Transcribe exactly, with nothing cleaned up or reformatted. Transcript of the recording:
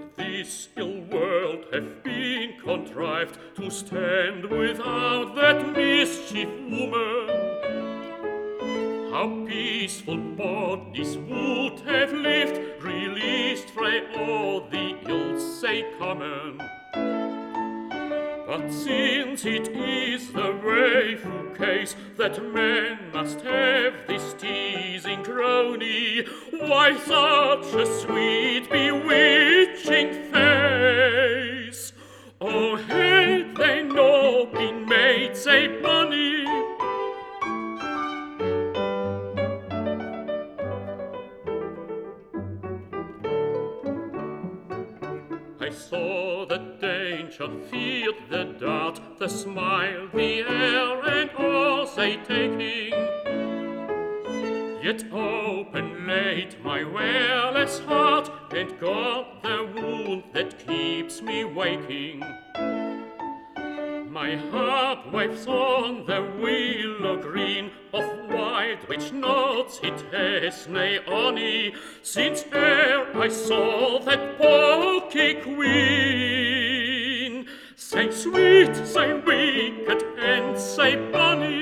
This ill world hath been contrived to stand without that mischief woman. How peaceful bodies would have lived, released frae all the ills they common. But since it is the wayful case that man must have this teasing crony, why such a sweet bewitching face? Oh, had they no been made sae bonny, I saw the danger, feared the dart, the smile, the air, and all they taking. Yet open laid my wearless heart, and got the wound that keeps me waking. My harp waves on the willow green of white, which notes it has nae ony, since ere I saw that pawky queen, sae sweet, sae wicked, and sae bonny.